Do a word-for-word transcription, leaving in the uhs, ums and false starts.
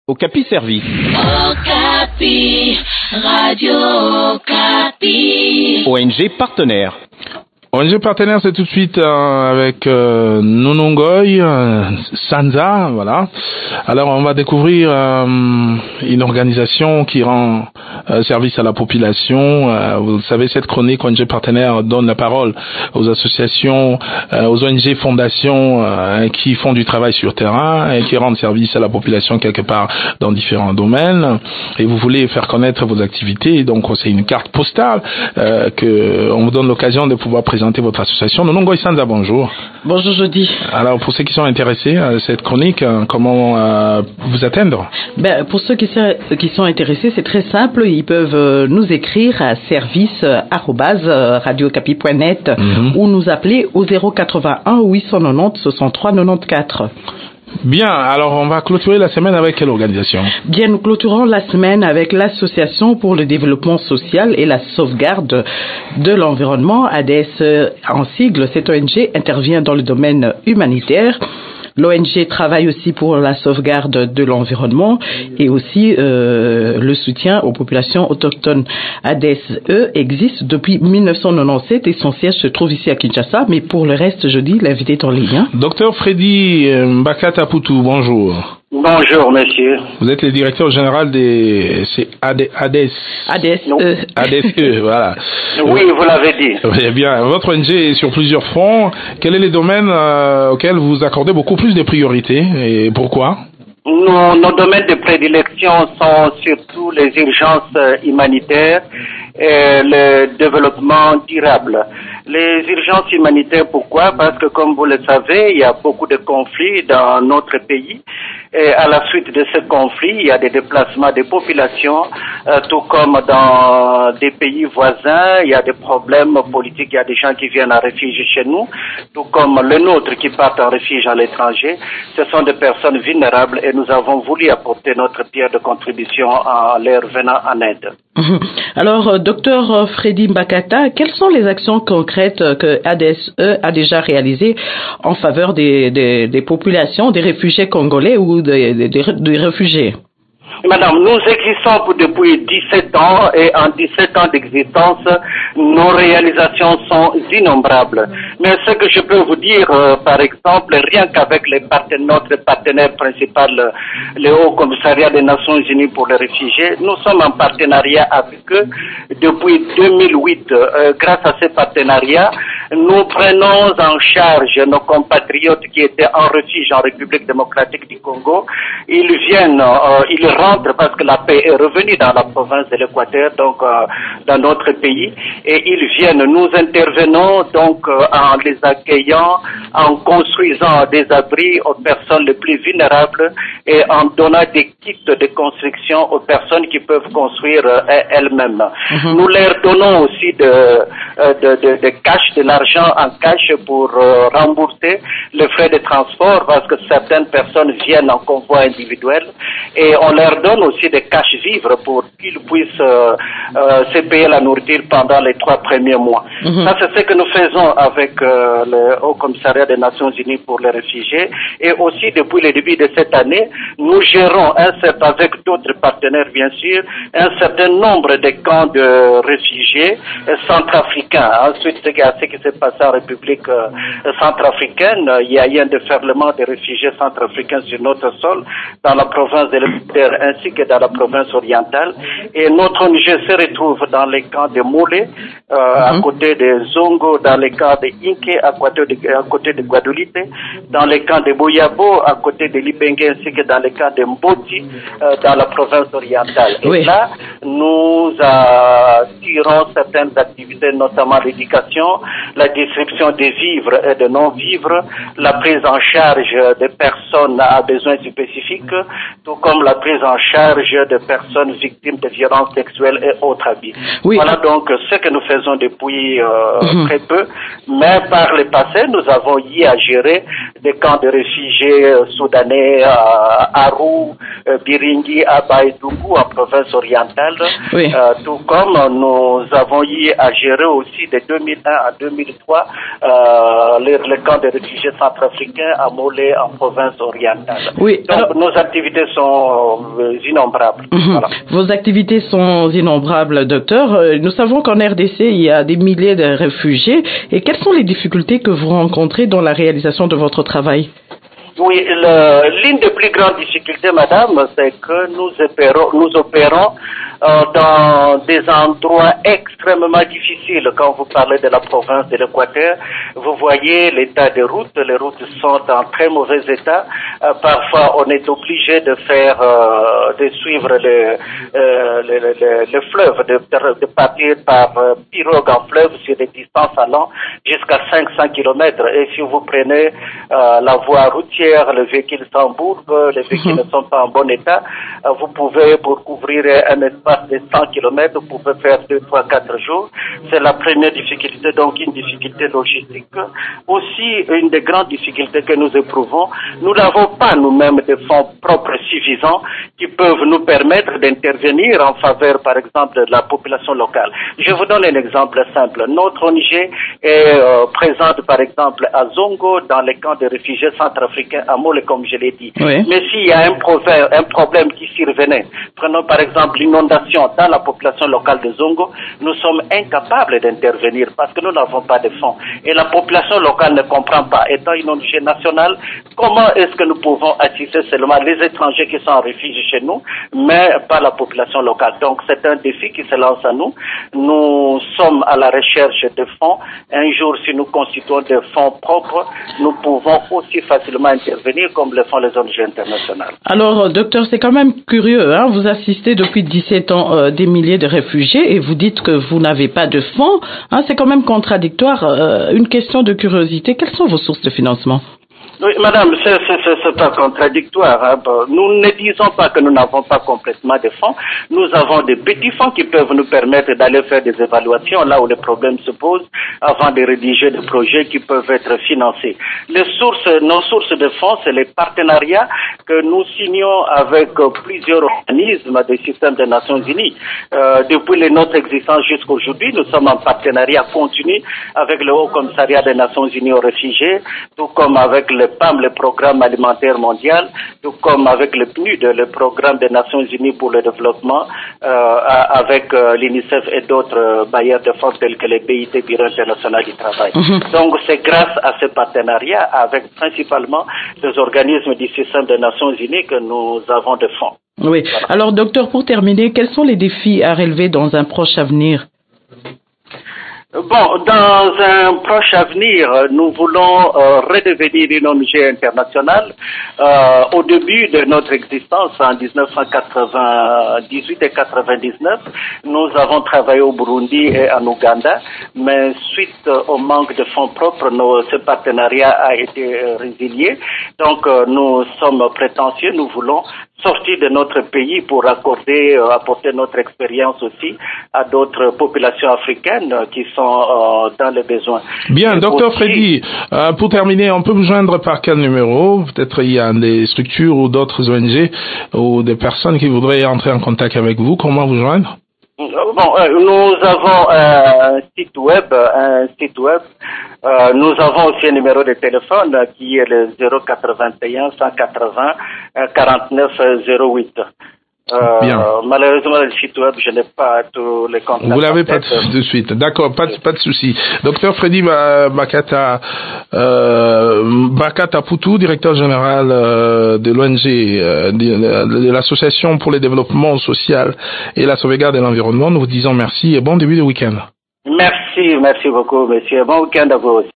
Okapi Service. Okapi, Radio Okapi. O N G partenaire. O N G partenaire, c'est tout de suite euh, avec euh, Nonongoy, euh, Sanza, voilà. Alors on va découvrir euh, une organisation qui rend euh, service à la population. Euh, vous savez, cette chronique O N G partenaire donne la parole aux associations, euh, aux O N G fondations euh, qui font du travail sur terrain et qui rendent service à la population quelque part dans différents domaines. Et vous voulez faire connaître vos activités, donc c'est une carte postale euh, que on vous donne l'occasion de pouvoir présenter votre association. Nonongoy Sanza, bonjour. Bonjour Jody. Alors pour ceux qui sont intéressés à cette chronique, comment euh, vous atteindre? Ben, pour ceux qui sont, qui sont intéressés, c'est très simple. Ils peuvent nous écrire à service arobase radio okapi point net mm-hmm. ou nous appeler au zéro quatre-vingt-un huit cent quatre-vingt-dix soixante-trois quatre-vingt-quatorze. Bien, alors on va clôturer la semaine avec quelle organisation? Bien, nous clôturons la semaine avec l'Association pour le développement social et la sauvegarde de l'environnement, A D S en sigle. Cette O N G intervient dans le domaine humanitaire. L'O N G travaille aussi pour la sauvegarde de l'environnement et aussi euh, le soutien aux populations autochtones. A D S E existe depuis mille neuf cent quatre-vingt-dix-sept et son siège se trouve ici à Kinshasa, mais pour le reste, je dis, l'invité est en ligne. Hein. Docteur Freddy Mbakata Poutou, bonjour. Bonjour, monsieur. Vous êtes le directeur général des c'est A D S. A D S E. A D S E, voilà. Oui, vous l'avez dit. Oui, bien. Votre O N G est sur plusieurs fronts. Quel est le domaine euh, auquel vous accordez beaucoup plus de priorités et pourquoi? Nos, nos domaines de prédilection sont surtout les urgences humanitaires et le développement durable. Les urgences humanitaires, pourquoi? Parce que, comme vous le savez, il y a beaucoup de conflits dans notre pays. Et à la suite de ce conflit, il y a des déplacements des populations, euh, tout comme dans des pays voisins, il y a des problèmes politiques, il y a des gens qui viennent en refuge chez nous, tout comme le nôtre qui partent en refuge à l'étranger. Ce sont des personnes vulnérables et nous avons voulu apporter notre pierre de contribution en leur venant en aide. Alors, docteur Freddy Mbakata, quelles sont les actions concrètes que A D S E a déjà réalisées en faveur des, des, des populations, des réfugiés congolais ou des, des, des réfugiés? Madame, nous existons depuis dix-sept ans et en dix-sept ans d'existence, nos réalisations sont innombrables. Mais ce que je peux vous dire, euh, par exemple, rien qu'avec les partenaires, notre partenaire principal, le Haut Commissariat des Nations Unies pour les réfugiés, nous sommes en partenariat avec eux depuis deux mille huit. Euh, grâce à ce partenariat, nous prenons en charge nos compatriotes qui étaient en refuge en République démocratique du Congo. Ils viennent, euh, ils rentrent parce que la paix est revenue dans la province de l'Équateur, donc euh, dans notre pays, et ils viennent. Nous intervenons donc euh, en les accueillant, en construisant des abris aux personnes les plus vulnérables et en donnant des kits de construction aux personnes qui peuvent construire euh, elles-mêmes. Mm-hmm. Nous leur donnons aussi de, euh, de, de, de cash, de l'argent en cash pour euh, rembourser les frais de transport parce que certaines personnes viennent en convoi individuel et on leur donne aussi des cash vivres pour qu'ils puissent euh, euh, se payer la nourriture pendant les trois premiers mois. Mm-hmm. Ça, c'est ce que nous faisons avec euh, le Haut Commissariat des Nations Unies pour les réfugiés et aussi depuis le début de cette année, nous gérons un certain, avec d'autres partenaires bien sûr, un certain nombre de camps de réfugiés euh, centrafricains. Ensuite, ce qui s'est passé en République euh, centrafricaine, il y a eu un déferlement de réfugiés centrafricains sur notre sol dans la province de l'Équateur ainsi que dans la province orientale. Et notre O N G se retrouve dans les camps de Moulé, euh, mm-hmm. à côté de Zongo, dans les camps de Inké, à côté de, à côté de Guadeloupe, dans les camps de Boyabo, à côté de Libengue, ainsi que dans les camps de Mboti, euh, dans la province orientale. Et oui. Là, nous attirons certaines activités, notamment l'éducation, la distribution des vivres et de non-vivres, la prise en charge des personnes à besoins spécifiques, tout comme la prise en charge de personnes victimes de violences sexuelles et autres abus. Oui. Voilà donc ce que nous faisons depuis euh, mm-hmm. très peu, mais par le passé, nous avons eu à gérer des camps de réfugiés euh, soudanais à Arou, euh, Biringi, à Baïdougou, en province orientale, oui. euh, tout comme nous avons eu à gérer aussi de deux mille un à deux mille trois euh, les, les camps de réfugiés centrafricains à Molé, en province orientale. Oui. Donc alors... nos activités sont euh, innombrables. Mmh. Voilà. Vos activités sont innombrables, docteur. Nous savons qu'en R D C, il y a des milliers de réfugiés. Et quelles sont les difficultés que vous rencontrez dans la réalisation de votre travail? Oui, l'une des plus grandes difficultés, madame, c'est que nous opérons, nous opérons euh, dans des endroits extrêmement difficiles. Quand vous parlez de la province de l'Équateur, vous voyez l'état des routes. Les routes sont en très mauvais état. Euh, parfois, on est obligé de faire, euh, de suivre le, euh, le, le, le fleuve, de, de partir par euh, pirogue en fleuve sur des distances allant jusqu'à cinq cents kilomètres. Et si vous prenez euh, la voie routière, les véhicules s'embourbent, les véhicules ne sont pas en bon état. Vous pouvez, pour couvrir un espace de cent kilomètres, vous pouvez faire deux, trois, quatre jours. C'est la première difficulté, donc une difficulté logistique. Aussi, une des grandes difficultés que nous éprouvons, nous n'avons pas nous-mêmes de fonds propres suffisants qui peuvent nous permettre d'intervenir en faveur, par exemple, de la population locale. Je vous donne un exemple simple. Notre O N G est euh, présente, par exemple, à Zongo, dans les camps de réfugiés centrafricains, à Mole, comme je l'ai dit. Oui. Mais s'il y a un problème, un problème qui survenait, prenons par exemple l'inondation dans la population locale de Zongo, nous sommes incapables d'intervenir parce que nous n'avons pas de fonds. Et la population locale ne comprend pas. Étant une O N G nationale, comment est-ce que nous pouvons assister seulement les étrangers qui sont en refuge chez nous, mais pas la population locale? Donc c'est un défi qui se lance à nous. Nous sommes à la recherche de fonds. Un jour, si nous constituons des fonds propres, nous pouvons aussi facilement intervenir comme le font les O N G internationales. Alors, docteur, c'est quand même curieux, hein? Vous assistez depuis dix-sept ans euh, des milliers de réfugiés et vous dites que vous n'avez pas de fonds. Hein? C'est quand même contradictoire. Euh, une question de curiosité. Quelles sont vos sources de financement? Oui, madame, c'est pas contradictoire. Hein. Nous ne disons pas que nous n'avons pas complètement de fonds. Nous avons des petits fonds qui peuvent nous permettre d'aller faire des évaluations là où les problèmes se posent avant de rédiger des projets qui peuvent être financés. Les sources, nos sources de fonds, c'est les partenariats que nous signons avec plusieurs organismes des systèmes des Nations Unies. Euh, depuis notre existence jusqu'à aujourd'hui, nous sommes en partenariat continu avec le Haut Commissariat des Nations Unies aux réfugiés, tout comme avec le P A M, le Programme alimentaire mondial, tout comme avec le P N U D, le Programme des Nations Unies pour le développement, euh, avec euh, l'UNICEF et d'autres euh, bailleurs de fonds tels que les B I T, Bureau international du travail. Mm-hmm. Donc c'est grâce à ce partenariat avec principalement les organismes du système des Nations Unies que nous avons des fonds. Oui. Voilà. Alors docteur, pour terminer, quels sont les défis à relever dans un proche avenir? Bon, dans un proche avenir, nous voulons euh, redevenir une O N G internationale. Euh, au début de notre existence, en dix-neuf cent quatre-vingt-dix-huit et quatre-vingt-dix-neuf, nous avons travaillé au Burundi et en Ouganda, mais suite au manque de fonds propres, nos, ce partenariat a été euh, résilié. Donc, euh, nous sommes prétentieux, nous voulons sortir de notre pays pour accorder, euh, apporter notre expérience aussi à d'autres populations africaines euh, qui sont euh, dans les besoins. Bien, docteur Freddy, euh, pour terminer, on peut vous joindre par quel numéro? Peut-être il y a des structures ou d'autres O N G ou des personnes qui voudraient entrer en contact avec vous. Comment vous joindre? Bon, euh, nous avons euh, un site web, un site web. Euh, nous avons aussi un numéro de téléphone euh, qui est le zéro quatre-vingt-un cent quatre-vingts quarante-neuf zéro huit. Euh, Bien. Malheureusement, le site web, je n'ai pas tous les contacts. Vous l'avez pas de suite. D'accord, pas de, pas de souci. Docteur Freddy Bakata, euh, Bakata Poutou, directeur général euh, de l'O N G, euh, de, de l'association pour le développement social et la sauvegarde de l'environnement, nous vous disons merci et bon début de week-end. Merci, merci beaucoup, monsieur. Bon week-end à vous aussi.